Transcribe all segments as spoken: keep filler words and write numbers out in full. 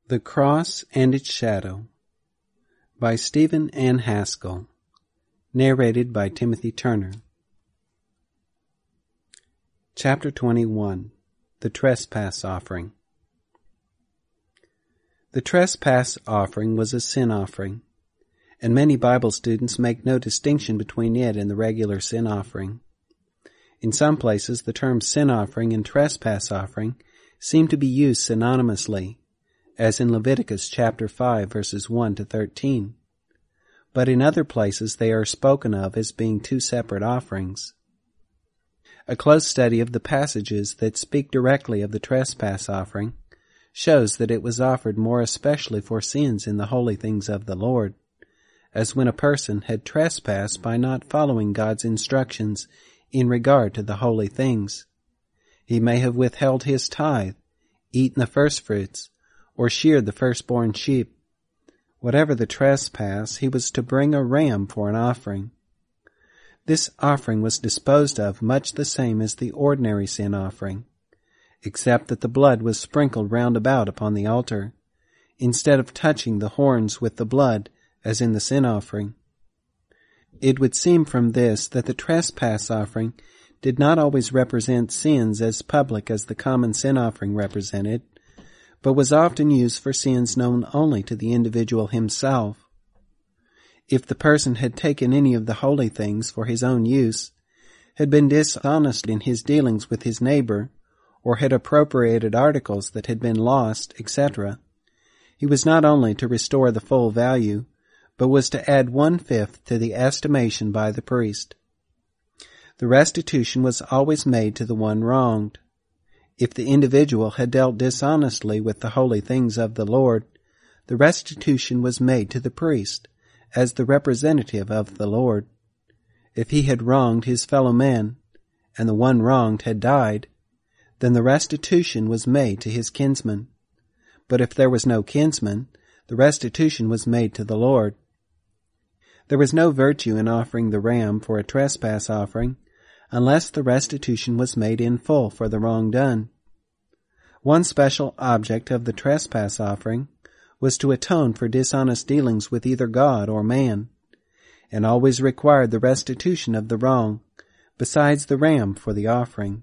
The Cross and Its Shadow by Stephen N. Haskell. Narrated by Timothy Turner. Chapter twenty-one. The Trespass Offering. The trespass offering was a sin offering, and many Bible students make no distinction between it and the regular sin offering. In some places, the terms sin offering and trespass offering seem to be used synonymously, as in Leviticus chapter five, verses one to thirteen. But in other places they are spoken of as being two separate offerings. A close study of the passages that speak directly of the trespass offering shows that it was offered more especially for sins in the holy things of the Lord, as when a person had trespassed by not following God's instructions in regard to the holy things. He may have withheld his tithe, eaten the firstfruits, or sheared the firstborn sheep. Whatever the trespass, he was to bring a ram for an offering. This offering was disposed of much the same as the ordinary sin offering, except that the blood was sprinkled round about upon the altar, instead of touching the horns with the blood as in the sin offering. It would seem from this that the trespass offering did not always represent sins as public as the common sin offering represented, but was often used for sins known only to the individual himself. If the person had taken any of the holy things for his own use, had been dishonest in his dealings with his neighbor, or had appropriated articles that had been lost, et cetera, he was not only to restore the full value, but was to add one-fifth to the estimation by the priest. The restitution was always made to the one wronged. If the individual had dealt dishonestly with the holy things of the Lord, the restitution was made to the priest, as the representative of the Lord. If he had wronged his fellow man, and the one wronged had died, then the restitution was made to his kinsman. But if there was no kinsman, the restitution was made to the Lord. There was no virtue in offering the ram for a trespass offering, unless the restitution was made in full for the wrong done. One special object of the trespass offering was to atone for dishonest dealings with either God or man, and always required the restitution of the wrong, besides the ram for the offering.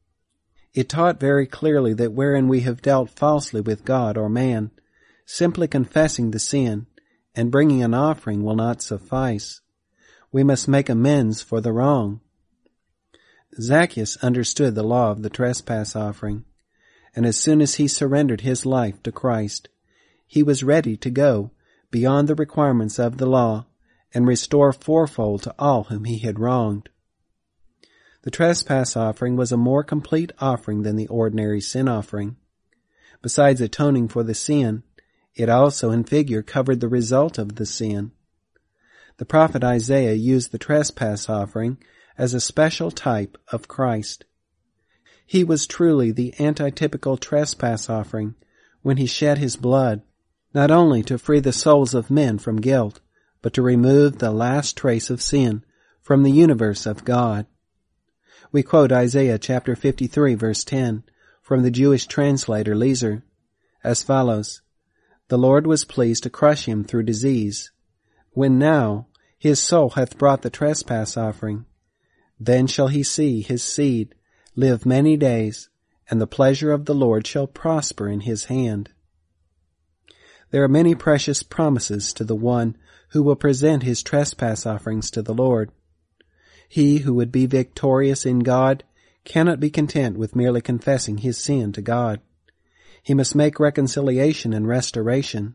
It taught very clearly that wherein we have dealt falsely with God or man, simply confessing the sin and bringing an offering will not suffice. We must make amends for the wrong. Zacchaeus understood the law of the trespass offering, and as soon as he surrendered his life to Christ, he was ready to go beyond the requirements of the law and restore fourfold to all whom he had wronged. The trespass offering was a more complete offering than the ordinary sin offering. Besides atoning for the sin, it also in figure covered the result of the sin. The prophet Isaiah used the trespass offering as a special type of Christ. He was truly the antitypical trespass offering when he shed his blood, not only to free the souls of men from guilt, but to remove the last trace of sin from the universe of God. We quote Isaiah chapter fifty-three, verse ten, from the Jewish translator Lezer, as follows: "The Lord was pleased to crush him through disease, when now his soul hath brought the trespass offering. Then shall he see his seed live many days, and the pleasure of the Lord shall prosper in his hand." There are many precious promises to the one who will present his trespass offerings to the Lord. He who would be victorious in God cannot be content with merely confessing his sin to God. He must make reconciliation and restoration.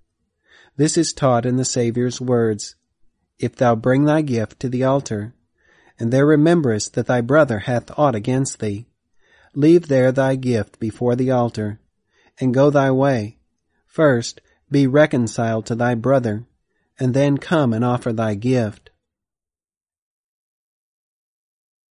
This is taught in the Saviour's words, "If thou bring thy gift to the altar, and there rememberest that thy brother hath aught against thee, leave there thy gift before the altar, and go thy way. First be reconciled to thy brother, and then come and offer thy gift.